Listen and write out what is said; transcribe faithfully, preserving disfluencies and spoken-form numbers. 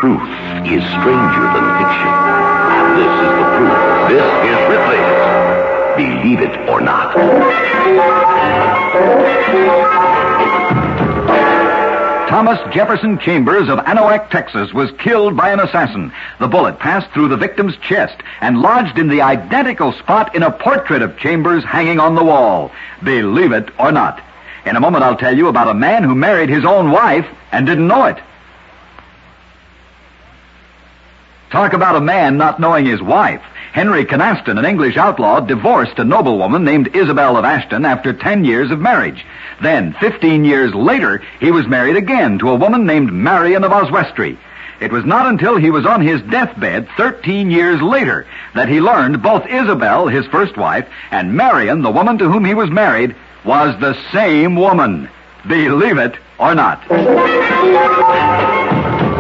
Truth is stranger than fiction. This is the proof. This is Ripley's Believe It or Not. Thomas Jefferson Chambers of Anahuac, Texas, was killed by an assassin. The bullet passed through the victim's chest and lodged in the identical spot in a portrait of Chambers hanging on the wall. Believe it or not. In a moment, I'll tell you about a man who married his own wife and didn't know it. Talk about a man not knowing his wife. Henry Canaston, an English outlaw, divorced a noblewoman named Isabel of Ashton after ten years of marriage. Then, fifteen years later, he was married again to a woman named Marion of Oswestry. It was not until he was on his deathbed thirteen years later that he learned both Isabel, his first wife, and Marion, the woman to whom he was married, was the same woman. Believe it or not.